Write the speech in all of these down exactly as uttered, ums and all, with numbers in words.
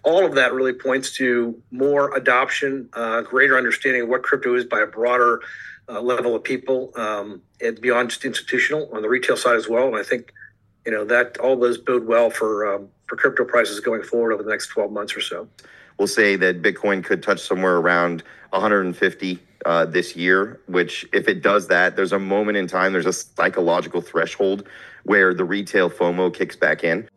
all of that really points to more adoption, uh, greater understanding of what crypto is by a broader uh, level of people, um, and beyond just institutional on the retail side as well. And I think, you know, that all those bode well for um, for crypto prices going forward over the next twelve months or so. We'll say that Bitcoin could touch somewhere around one hundred fifty uh, this year, which if it does that, there's a moment in time, there's a psychological threshold where the retail FOMO kicks back in.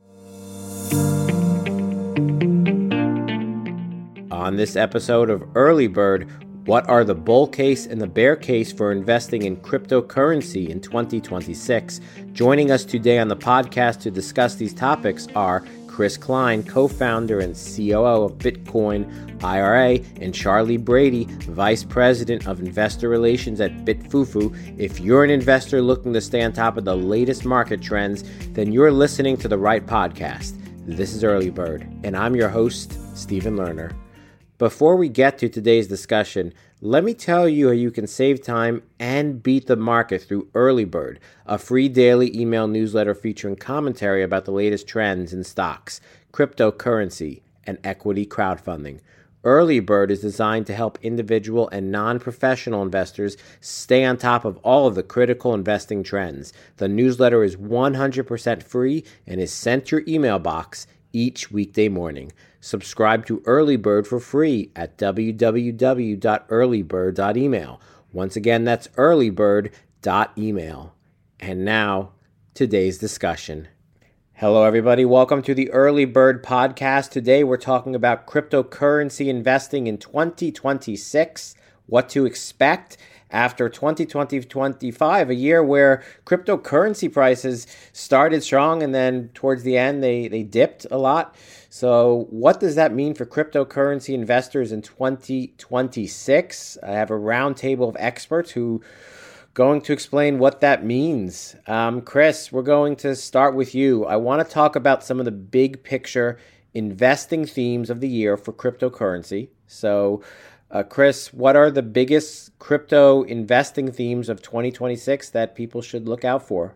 On this episode of Early Bird, what are the bull case and the bear case for investing in cryptocurrency in twenty twenty-six? Joining us today on the podcast to discuss these topics are Chris Klein, co-founder and C O O of Bitcoin I R A, and Charlie Brady, Vice President of Investor Relations at BitFuFu. If you're an investor looking to stay on top of the latest market trends, then you're listening to the right podcast. This is Early Bird, and I'm your host, Stephen Lerner. Before we get to today's discussion, let me tell you how you can save time and beat the market through Early Bird, a free daily email newsletter featuring commentary about the latest trends in stocks, cryptocurrency, and equity crowdfunding. Early Bird is designed to help individual and non-professional investors stay on top of all of the critical investing trends. The newsletter is one hundred percent free and is sent to your email box each weekday morning. Subscribe to Early Bird for free at w w w dot early bird dot email. Once again, that's early bird dot email. And now, today's discussion. Hello, everybody. Welcome to the Early Bird podcast. Today, we're talking about cryptocurrency investing in twenty twenty-six, what to expect after twenty twenty to twenty-five, a year where cryptocurrency prices started strong and then towards the end they, they dipped a lot. So what does that mean for cryptocurrency investors in twenty twenty-six? I have a round table of experts who are going to explain what that means. Um, Chris, we're going to start with you. I want to talk about some of the big picture investing themes of the year for cryptocurrency. So Uh, Chris, what are the biggest crypto investing themes of twenty twenty-six that people should look out for?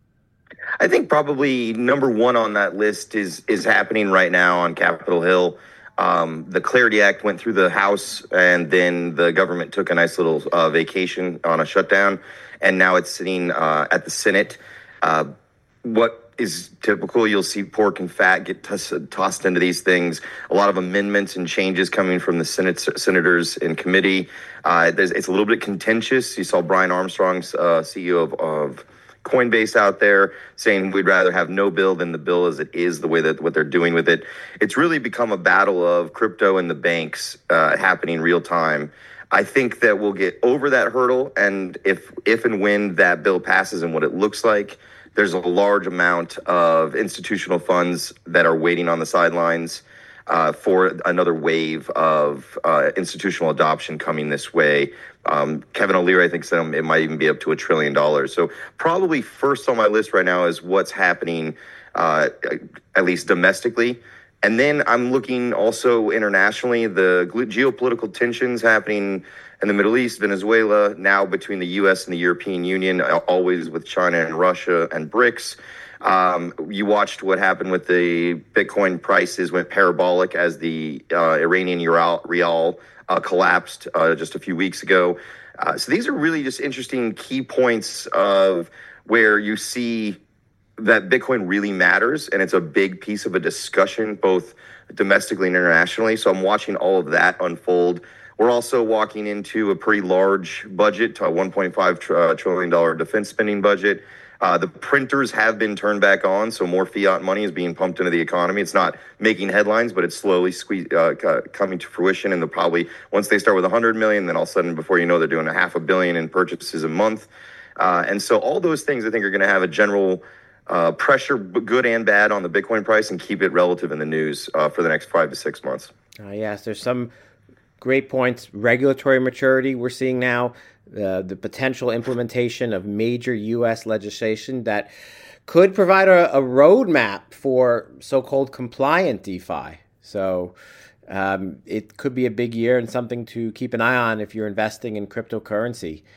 I think probably number one on that list is is happening right now on Capitol Hill. Um, the Clarity Act went through the House, and then the government took a nice little uh, vacation on a shutdown, and now it's sitting uh, at the Senate. Uh, what is typical, you'll see pork and fat get toss, tossed into these things. A lot of amendments and changes coming from the Senate senators in committee. Uh, there's, it's a little bit contentious. You saw Brian Armstrong, uh, C E O of, of Coinbase, out there saying we'd rather have no bill than the bill as it is, the way that what they're doing with it. It's really become a battle of crypto and the banks uh, happening real time. I think that we'll get over that hurdle, and if if and when that bill passes and what it looks like, there's a large amount of institutional funds that are waiting on the sidelines uh, for another wave of uh, institutional adoption coming this way. Um, Kevin O'Leary, I think, said it might even be up to a trillion dollars. So probably first on my list right now is what's happening, uh, at least domestically. And then I'm looking also internationally, the geopolitical tensions happening in the Middle East, Venezuela, now between the U S and the European Union, always with China and Russia and BRICS. Um, you watched what happened with the Bitcoin prices, went parabolic as the uh, Iranian rial uh, collapsed uh, just a few weeks ago. Uh, so these are really just interesting key points of where you see that Bitcoin really matters, and it's a big piece of a discussion, both domestically and internationally. So I'm watching all of that unfold. We're also walking into a pretty large budget, to a one point five trillion dollars defense spending budget. Uh, the printers have been turned back on, so more fiat money is being pumped into the economy. It's not making headlines, but it's slowly squeeze, uh, coming to fruition. And they'll probably, once they start with one hundred million, then all of a sudden, before you know, they're doing a half a billion in purchases a month. Uh, and so all those things, I think, are going to have a general uh, pressure, good and bad, on the Bitcoin price and keep it relative in the news uh, for the next five to six months. Uh, yes, there's some great points. Regulatory maturity we're seeing now, uh, the potential implementation of major U S legislation that could provide a, a roadmap for so-called compliant DeFi. So um, it could be a big year and something to keep an eye on if you're investing in cryptocurrency.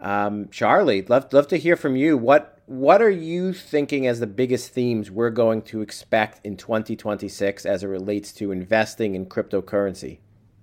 Um, Charlie, love love to hear from you. What what are you thinking as the biggest themes we're going to expect in twenty twenty-six as it relates to investing in cryptocurrency?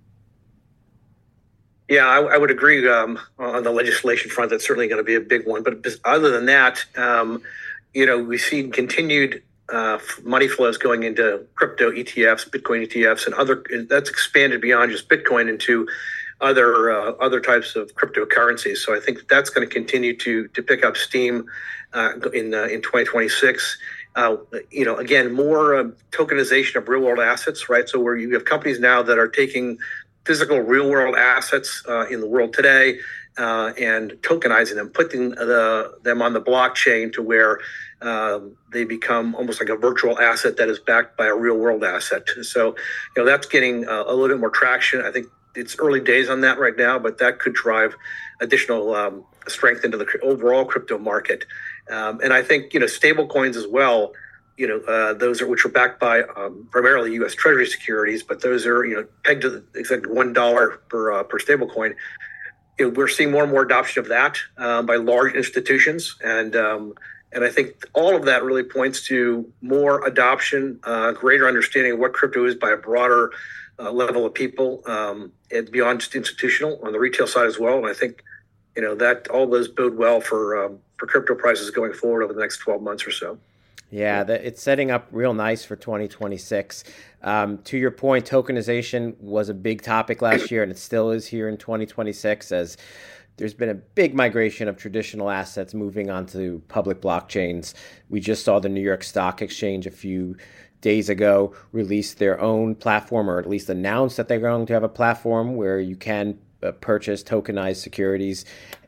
Yeah, I, I would agree um, on the legislation front. That's certainly going to be a big one. But other than that, um, you know, we've seen continued uh, money flows going into crypto E T Fs, Bitcoin E T Fs, and other. That's expanded beyond just Bitcoin into other uh, other types of cryptocurrencies. So I think that's going to continue to to pick up steam uh, in uh, in twenty twenty-six. Uh, you know, again, more uh, tokenization of real world assets, right? So where you have companies now that are taking physical real world assets uh, in the world today uh, and tokenizing them, putting the, them on the blockchain to where um, they become almost like a virtual asset that is backed by a real world asset. So, you know, that's getting uh, a little bit more traction. I think it's early days on that right now, but that could drive additional um, strength into the overall crypto market. Um, and I think, you know, stable coins as well, you know, uh, those are which are backed by um, primarily U S Treasury securities, but those are, you know, pegged to exactly one dollar per uh, per stable coin. You know, we're seeing more and more adoption of that uh, by large institutions, and um, and I think all of that really points to more adoption, uh, greater understanding of what crypto is by a broader uh, level of people, um, and beyond just institutional on the retail side as well. And I think, you know, that all those bode well for um, for crypto prices going forward over the next twelve months or so. Yeah, that, it's setting up real nice for twenty twenty-six. Um, to your point, tokenization was a big topic last year, and it still is here in twenty twenty-six, as there's been a big migration of traditional assets moving onto public blockchains. We just saw the New York Stock Exchange a few days ago release their own platform, or at least announce that they're going to have a platform where you can uh, purchase tokenized securities.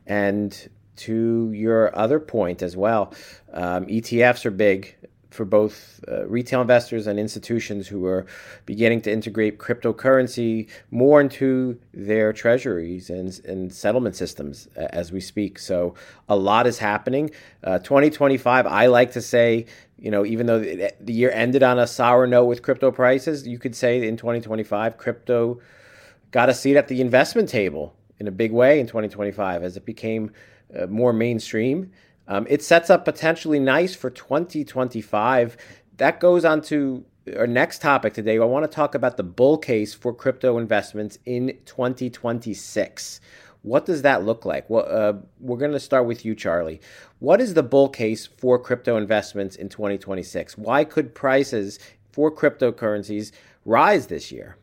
And to your other point as well, um, E T Fs are big for both uh, retail investors and institutions who are beginning to integrate cryptocurrency more into their treasuries and, and settlement systems as we speak. So a lot is happening. Uh, twenty twenty-five, I like to say, you know, even though the year ended on a sour note with crypto prices, you could say in twenty twenty-five, crypto got a seat at the investment table in a big way in twenty twenty-five as it became uh, more mainstream. Um, it sets up potentially nice for twenty twenty-five. That goes on to our next topic today. I want to talk about the bull case for crypto investments in twenty twenty-six. What does that look like? Well, uh, we're going to start with you, Charlie. What is the bull case for crypto investments in twenty twenty-six? Why could prices for cryptocurrencies rise this year?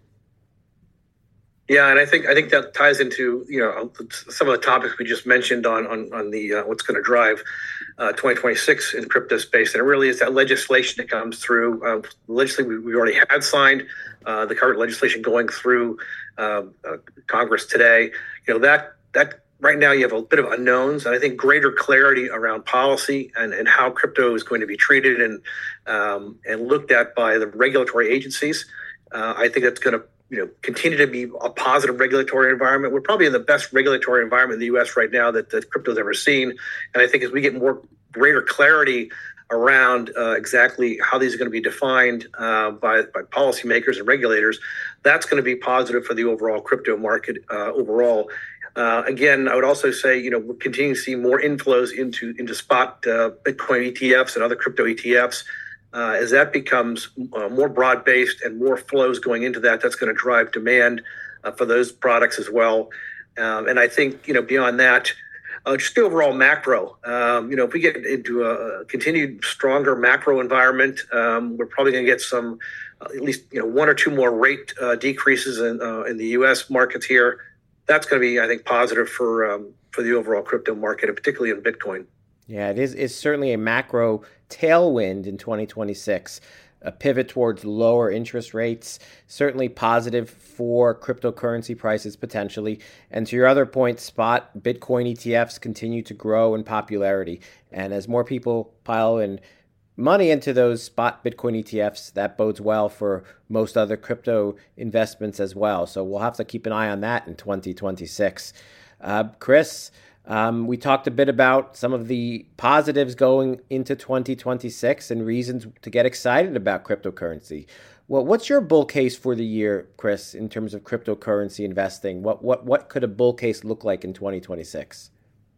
Yeah, and I think I think that ties into, you know, some of the topics we just mentioned on on on the uh, what's going to drive uh, twenty twenty-six in crypto space, and it really is that legislation that comes through. Uh, legislation we, we already had signed, uh, the current legislation going through uh, uh, Congress today. You know, that that right now you have a bit of unknowns, and I think greater clarity around policy and, and how crypto is going to be treated and um, and looked at by the regulatory agencies. Uh, I think that's going to, you know, continue to be a positive regulatory environment. We're probably in the best regulatory environment in the U S right now that, that crypto's ever seen. And I think as we get more greater clarity around uh, exactly how these are going to be defined uh, by, by policymakers and regulators, that's going to be positive for the overall crypto market uh, overall. Uh, again, I would also say, you know, we're continuing to see more inflows into, into spot uh, Bitcoin E T Fs and other crypto E T Fs. Uh, as that becomes uh, more broad-based and more flows going into that, that's going to drive demand uh, for those products as well. Um, and I think, you know, beyond that, uh, just the overall macro, um, you know, if we get into a continued stronger macro environment, um, we're probably going to get some, uh, at least, you know, one or two more rate uh, decreases in uh, in the U S markets here. That's going to be, I think, positive for um, for the overall crypto market, and particularly in Bitcoin. Yeah, it is. It's certainly a macro tailwind in twenty twenty-six, a pivot towards lower interest rates, certainly positive for cryptocurrency prices potentially. And to your other point, spot Bitcoin E T Fs continue to grow in popularity. And as more people pile in money into those spot Bitcoin E T Fs, that bodes well for most other crypto investments as well. So we'll have to keep an eye on that in twenty twenty-six. Uh, Chris, Um, we talked a bit about some of the positives going into twenty twenty-six and reasons to get excited about cryptocurrency. Well, what's your bull case for the year, Chris, in terms of cryptocurrency investing? What what what could a bull case look like in twenty twenty-six?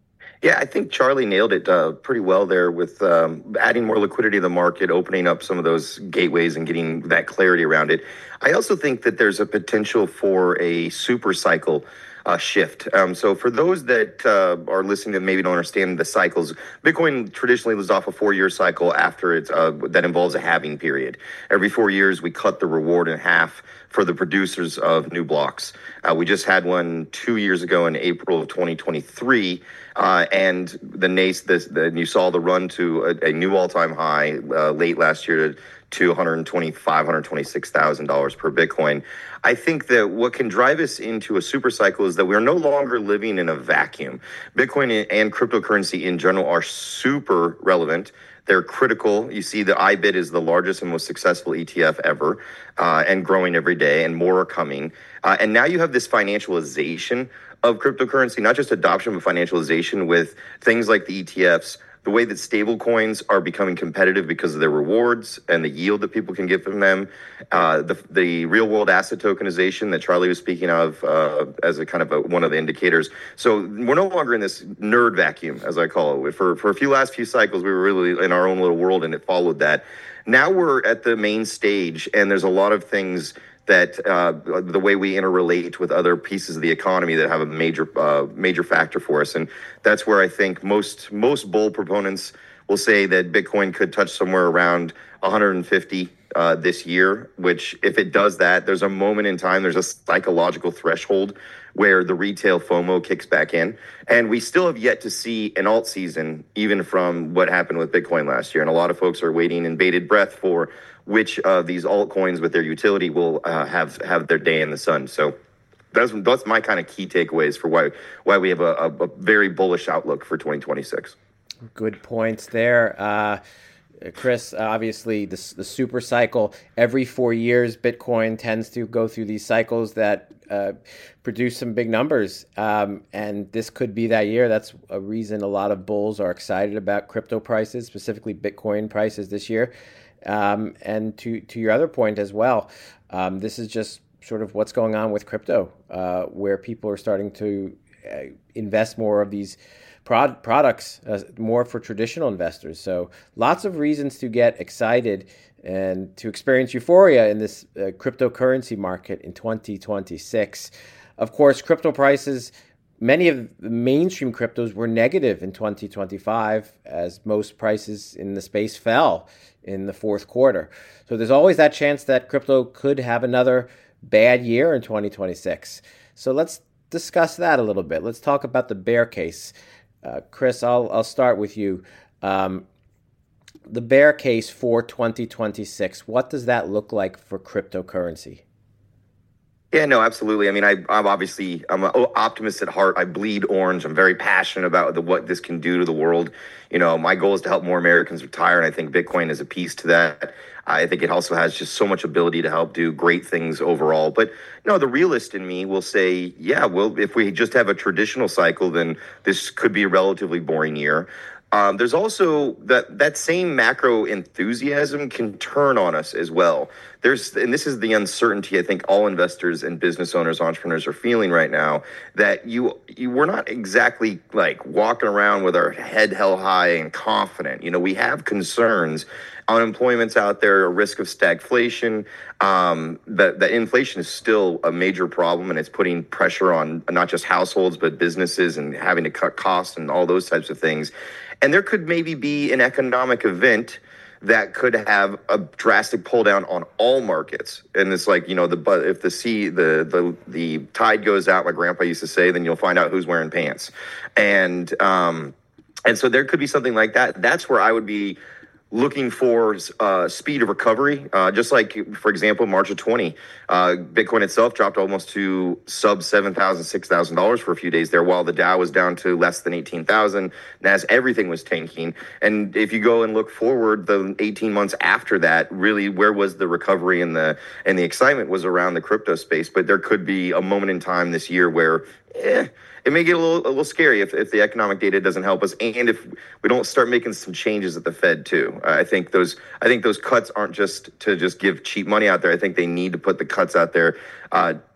Yeah, I think Charlie nailed it uh, pretty well there with um, adding more liquidity to the market, opening up some of those gateways and getting that clarity around it. I also think that there's a potential for a super cycle uh, shift. Um, so for those that uh, are listening that maybe don't understand the cycles, Bitcoin traditionally lives off a four-year cycle after it's uh, that involves a halving period. Every four years, we cut the reward in half for the producers of new blocks. Uh, we just had one two years ago in April of twenty twenty-three. Uh, and the N A C E, the, the, you saw the run to a, a new all-time high uh, late last year to, to one hundred twenty-five thousand dollars, one hundred twenty-six thousand dollars per Bitcoin. I think that what can drive us into a super cycle is that we're no longer living in a vacuum. Bitcoin and cryptocurrency in general are super relevant. They're critical. You see the I B I T is the largest and most successful E T F ever uh, and growing every day, and more are coming. Uh, and now you have this financialization of cryptocurrency, not just adoption, but financialization with things like the E T Fs, the way that stable coins are becoming competitive because of their rewards and the yield that people can get from them, uh, the, the real world asset tokenization that Charlie was speaking of uh, as a kind of a, one of the indicators. So we're no longer in this nerd vacuum, as I call it. For, for a few last few cycles, we were really in our own little world and it followed that. Now we're at the main stage and there's a lot of things that uh, the way we interrelate with other pieces of the economy that have a major uh, major factor for us. And that's where I think most most bull proponents will say that Bitcoin could touch somewhere around one hundred fifty uh, this year, which if it does that, there's a moment in time, there's a psychological threshold where the retail FOMO kicks back in. And we still have yet to see an alt season, even from what happened with Bitcoin last year. And a lot of folks are waiting in bated breath for which of these altcoins with their utility will uh, have have their day in the sun. So that's that's my kind of key takeaways for why why we have a, a, a very bullish outlook for twenty twenty-six. Good points there. Uh, Chris, obviously the, the super cycle, every four years, Bitcoin tends to go through these cycles that uh, produce some big numbers. Um, and this could be that year. That's a reason a lot of bulls are excited about crypto prices, specifically Bitcoin prices this year. Um, and to, to your other point as well, um, this is just sort of what's going on with crypto, uh, where people are starting to uh, invest more of these prod- products, uh, more for traditional investors. So lots of reasons to get excited and to experience euphoria in this uh, cryptocurrency market in twenty twenty-six. Of course, crypto prices, many of the mainstream cryptos were negative in twenty twenty-five as most prices in the space fell in the fourth quarter. So there's always that chance that crypto could have another bad year in twenty twenty-six. So let's discuss that a little bit. Let's talk about the bear case. Uh, Chris, I'll I'll start with you. Um, the bear case for twenty twenty-six, what does that look like for cryptocurrency? Yeah, no, absolutely. I mean, I, I'm obviously, I'm an optimist at heart. I bleed orange. I'm very passionate about the, what this can do to the world. You know, my goal is to help more Americans retire, and I think Bitcoin is a piece to that. I think it also has just so much ability to help do great things overall. But no, the realist in me will say, yeah, well, if we just have a traditional cycle, then this could be a relatively boring year. Um, there's also that that same macro enthusiasm can turn on us as well. There's, and this is the uncertainty I think all investors and business owners, entrepreneurs are feeling right now, that you, you we're not exactly like walking around with our head held high and confident. You know, we have concerns. Unemployment's out there, a risk of stagflation. Um, that that inflation is still a major problem, and it's putting pressure on not just households but businesses and having to cut costs and all those types of things. And there could maybe be an economic event that could have a drastic pull down on all markets. And it's like, you know, the but if the sea the the the tide goes out, my grandpa used to say, then you'll find out who's wearing pants. And um, and so there could be something like that. That's where I would be looking for uh, speed of recovery, uh, just like, for example, March of twenty, uh, Bitcoin itself dropped almost to sub seven thousand dollars, six thousand dollars for a few days there, while the Dow was down to less than eighteen thousand. Nas, everything was tanking. And if you go and look forward, the eighteen months after that, really, where was the recovery and the and the excitement was around the crypto space. But there could be a moment in time this year where, eh, it may get a little a little scary if, if the economic data doesn't help us, and if we don't start making some changes at the Fed too. Uh, I think those I think those cuts aren't just to just give cheap money out there. I think they need to put the cuts out there uh,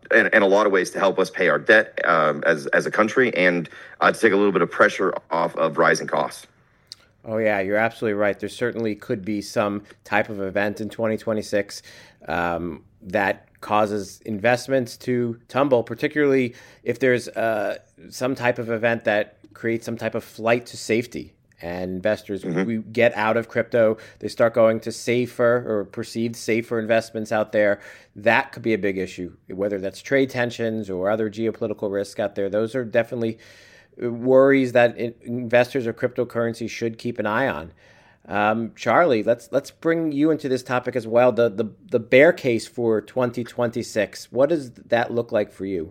in, in a lot of ways to help us pay our debt um, as as a country and uh, to take a little bit of pressure off of rising costs. Oh, yeah, you're absolutely right. There certainly could be some type of event in twenty twenty-six um, that causes investments to tumble, particularly if there's uh, some type of event that creates some type of flight to safety. And investors mm-hmm. we get out of crypto, they start going to safer or perceived safer investments out there. That could be a big issue, whether that's trade tensions or other geopolitical risk out there. Those are definitely worries that investors or cryptocurrency should keep an eye on. Um, Charlie, let's let's bring you into this topic as well. The the the bear case for twenty twenty-six. What does that look like for you?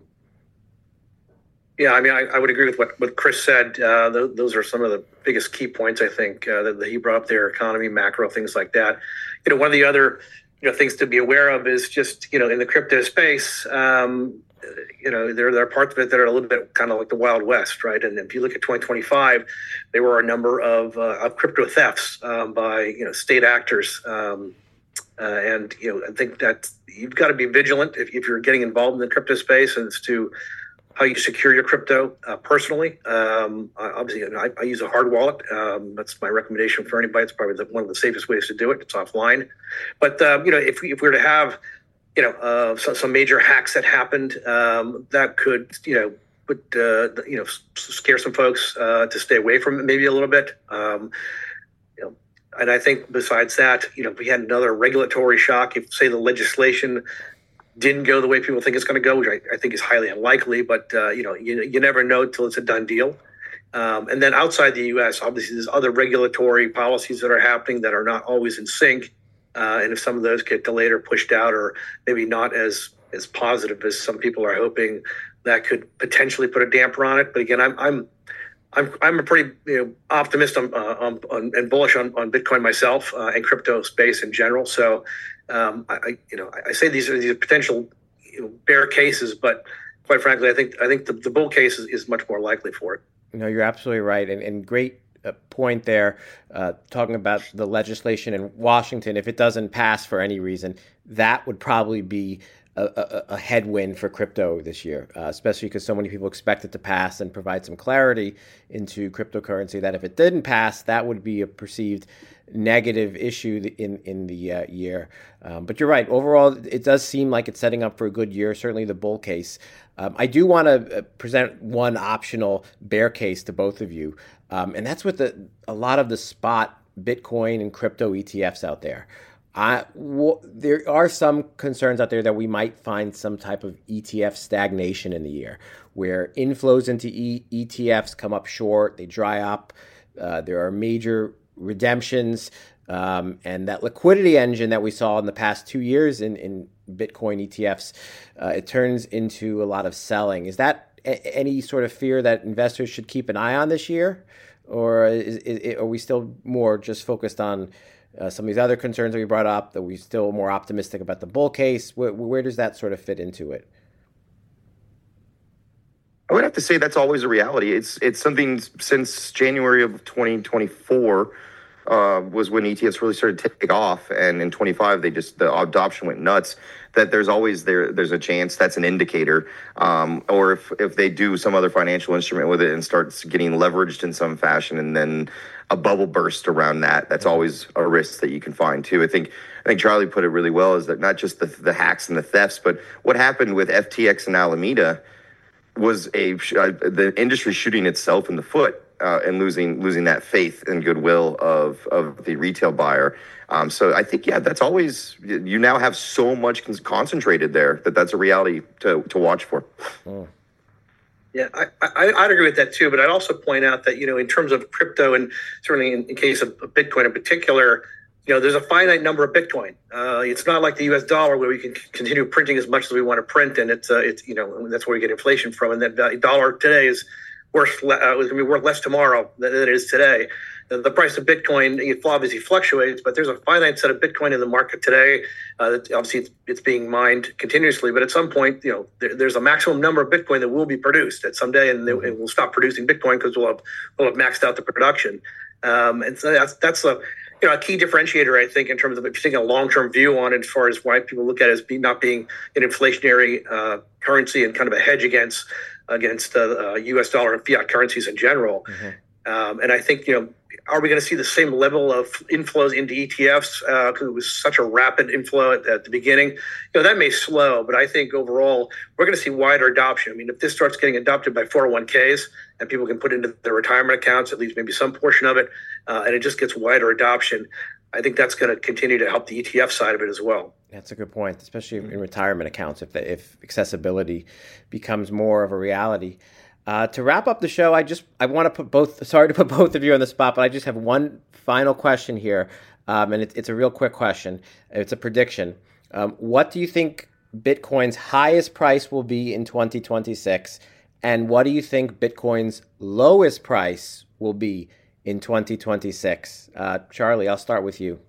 Yeah, I mean, I, I would agree with what, what Chris said. Uh, th- those are some of the biggest key points, I think, uh, that, that he brought up there, economy, macro, things like that. You know, one of the other, you know, things to be aware of is just, you know, in the crypto space, um, you know, there, there are parts of it that are a little bit kind of like the Wild West, right? And if you look at twenty twenty-five, there were a number of, uh, of crypto thefts um, by, you know, state actors. Um, uh, and, you know, I think that you've got to be vigilant if, if you're getting involved in the crypto space, and it's to how you secure your crypto uh, personally. Um, obviously, you know, I, I use a hard wallet. Um, that's my recommendation for anybody. It's probably the, one of the safest ways to do it. It's offline. But, um, you know, if we, if we were to have, you know, uh, so, some major hacks that happened, um, that could, you know, put, uh, you know, scare some folks uh, to stay away from it maybe a little bit. Um, you know, and I think besides that, you know, if we had another regulatory shock, if, say, the legislation didn't go the way people think it's going to go, which I, I think is highly unlikely, but, uh, you know, you, you never know until it's a done deal. Um, and then outside the U S, obviously, there's other regulatory policies that are happening that are not always in sync. Uh, and if some of those get delayed or pushed out, or maybe not as, as positive as some people are hoping, that could potentially put a damper on it. But again, I'm I'm I'm I'm a pretty you know, optimist on, uh, on, on and bullish on, on Bitcoin myself uh, and crypto space in general. So um, I, I you know I say these are these are potential you know, bear cases, but quite frankly, I think I think the, the bull case is, is much more likely for it. No, you're absolutely right, and, and great uh, point there. Uh, talking about the legislation in Washington, if it doesn't pass for any reason, that would probably be A, a, a headwind for crypto this year, uh, especially because so many people expect it to pass and provide some clarity into cryptocurrency, that if it didn't pass, that would be a perceived negative issue in, in the uh, year. Um, but you're right. Overall, it does seem like it's setting up for a good year, certainly the bull case. Um, I do want to present one optional bear case to both of you, um, and that's with the, a lot of the spot Bitcoin and crypto E T Fs out there. I, well, there are some concerns out there that we might find some type of E T F stagnation in the year, where inflows into e- ETFs come up short, they dry up, uh, there are major redemptions, um, and that liquidity engine that we saw in the past two years in, in Bitcoin E T Fs, uh, it turns into a lot of selling. Is that a- any sort of fear that investors should keep an eye on this year? Or is, is, are we still more just focused on Uh, some of these other concerns that we brought up, that we're still more optimistic about the bull case? Where, where does that sort of fit into it? I would have to say that's always a reality. It's it's something since January of twenty twenty-four uh, was when E T Fs really started to take off, and in twenty-five they just the adoption went nuts. That there's always there there's a chance that's an indicator, um, or if if they do some other financial instrument with it and starts getting leveraged in some fashion, and then a bubble burst around that, that's always a risk that you can find too. I think I think Charlie put it really well, is that not just the the hacks and the thefts, but what happened with F T X and Alameda was a uh, the industry shooting itself in the foot uh, and losing losing that faith and goodwill of of the retail buyer. Um, so I think yeah, that's always, you now have so much concentrated there that that's a reality to to watch for. Oh. Yeah, I, I, I'd agree with that too. But I'd also point out that, you know, in terms of crypto, and certainly in, in case of Bitcoin in particular, you know, there's a finite number of Bitcoin. Uh, it's not like the U S dollar where we can continue printing as much as we want to print, and it's uh, it's you know that's where we get inflation from. And that the dollar today is worth uh, is going to be worth less tomorrow than it is today. The, the price of Bitcoin, it obviously fluctuates, but there's a finite set of Bitcoin in the market today. Uh, obviously, it's, it's being mined continuously, but at some point, you know, there, there's a maximum number of Bitcoin that will be produced at some day, and, they, and we'll stop producing Bitcoin because we'll have we'll have maxed out the production. Um, and so that's that's a you know, a key differentiator, I think, in terms of if you're taking a long-term view on it, as far as why people look at it as being, not being an inflationary uh, currency and kind of a hedge against against the uh, U S dollar and fiat currencies in general. Mm-hmm. Um, and I think, you know, are we going to see the same level of inflows into E T Fs because uh, it was such a rapid inflow at, at the beginning? You know, that may slow, but I think overall we're going to see wider adoption. I mean, if this starts getting adopted by four oh one Ks and people can put into their retirement accounts, at least maybe some portion of it, uh, and it just gets wider adoption, I think that's going to continue to help the E T F side of it as well. That's a good point, especially in retirement accounts, if the, if accessibility becomes more of a reality. Uh, to wrap up the show, I just I want to put both. Sorry to put both of you on the spot, but I just have one final question here, um, and it, it's a real quick question. It's a prediction. Um, what do you think Bitcoin's highest price will be in twenty twenty-six, and what do you think Bitcoin's lowest price will be in twenty twenty-six? Uh, Charlie, I'll start with you.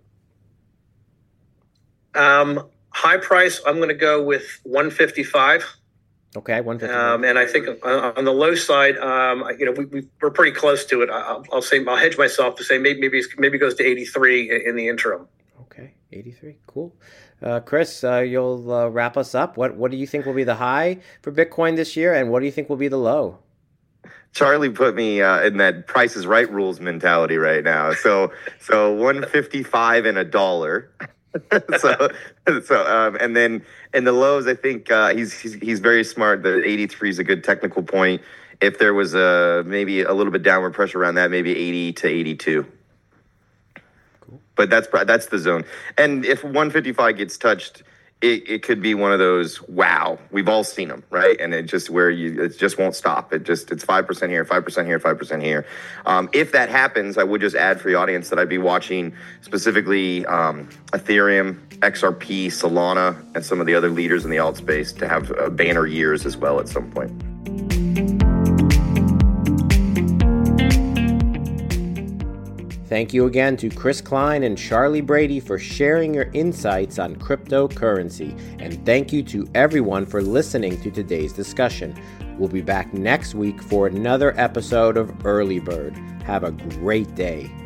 Um, high price, I'm going to go with one fifty-five. Okay, one fifty-five. Um, and I think on the low side, um, you know, we, we, we're pretty close to it. I'll, I'll say, I'll hedge myself to say maybe maybe maybe it goes to eighty-three in, in the interim. Okay, eighty-three, cool. Uh, Chris, uh, you'll uh, wrap us up. What what do you think will be the high for Bitcoin this year, and what do you think will be the low? Charlie put me uh, in that Price is Right rules mentality right now. So so one fifty-five and a dollar. so so um, and then in the lows, I think uh, he's, he's he's very smart. The eighty-three is a good technical point. If there was a maybe a little bit downward pressure around that, maybe eighty to eighty-two. Cool. But that's that's the zone. And if one fifty-five gets touched, it, it could be one of those, wow, we've all seen them, right? And it just where you it just won't stop. It just it's five percent here, five percent here, five percent here. Um, if that happens, I would just add for the audience that I'd be watching specifically um, Ethereum, X R P, Solana, and some of the other leaders in the alt space to have uh, banner years as well at some point. Thank you again to Chris Klein and Charlie Brady for sharing your insights on cryptocurrency. And thank you to everyone for listening to today's discussion. We'll be back next week for another episode of Early Bird. Have a great day.